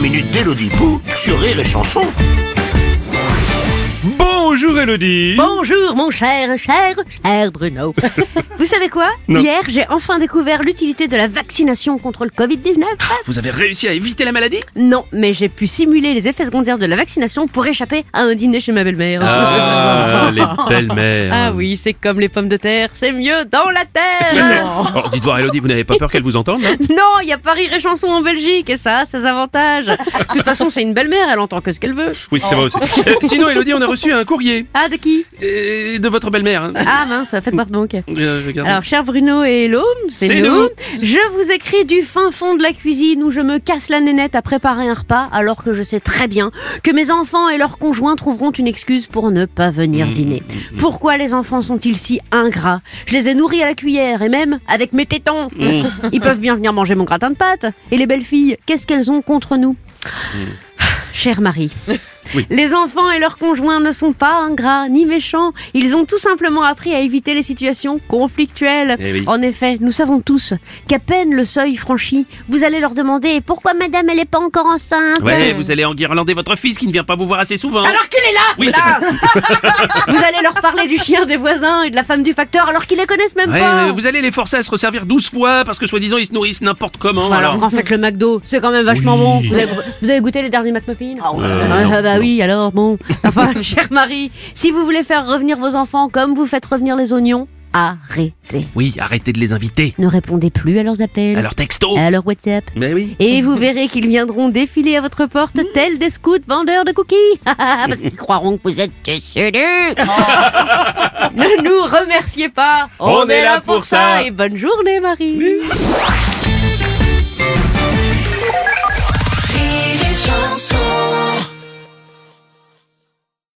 minute d'Élodie Pou sur Rire et Chanson. Bonjour Élodie. Bonjour mon cher Bruno. Vous savez quoi? Non. Hier, j'ai enfin découvert l'utilité de la vaccination contre le Covid-19. Vous avez réussi à éviter la maladie? Non, mais j'ai pu simuler les effets secondaires de la vaccination pour échapper à un dîner chez ma belle-mère. Ah, les belles-mères. Ah oui, c'est comme les pommes de terre, c'est mieux dans la terre. Oh, dites voir Élodie, vous n'avez pas peur qu'elle vous entende là? Non, il n'y a pas Rire et Chanson en Belgique et ça a ses avantages. De toute façon, c'est une belle-mère, elle entend que ce qu'elle veut. Oui, c'est vrai aussi. Sinon Élodie, on a reçu un courrier Ah, de qui? de votre belle-mère. Hein. Ah mince, faites voir donc. Regardez. Alors, cher Bruno et Hello, c'est nous. Je vous écris du fin fond de la cuisine où je me casse la nénette à préparer un repas alors que je sais très bien que mes enfants et leurs conjoints trouveront une excuse pour ne pas venir dîner. Pourquoi les enfants sont-ils si ingrats? Je les ai nourris à la cuillère et même avec mes tétons. Ils peuvent bien venir manger mon gratin de pâtes. Et les belles filles, qu'est-ce qu'elles ont contre nous? Cher Marie, Oui. Les enfants et leurs conjoints ne sont pas ingrats ni méchants. Ils ont tout simplement appris à éviter les situations conflictuelles. Eh oui. En effet, nous savons tous qu'à peine le seuil franchi, vous allez leur demander pourquoi madame elle est pas encore enceinte. Ouais, vous allez enguirlander votre fils qui ne vient pas vous voir assez souvent. Alors qu'il est là, Oui, là. Vous allez leur parler du chien des voisins et de la femme du facteur alors qu'ils les connaissent même Ouais, pas. vous allez les forcer à se resservir 12 fois parce que soi-disant ils se nourrissent n'importe comment. Alors qu'en fait le McDo, c'est quand même vachement Oui. bon. Vous avez goûté les derniers McMuffins? Bah oui, alors bon. Enfin, chère Marie, si vous voulez faire revenir vos enfants comme vous faites revenir les oignons, arrêtez. Oui, arrêtez de les inviter. Ne répondez plus à leurs appels, À leur texto. à leur WhatsApp. Mais oui. Et vous verrez qu'ils viendront défiler à votre porte tels des scouts vendeurs de cookies. Parce qu'ils croiront que vous êtes décédés. Ne nous remerciez pas. On est là pour ça. Et bonne journée, Marie.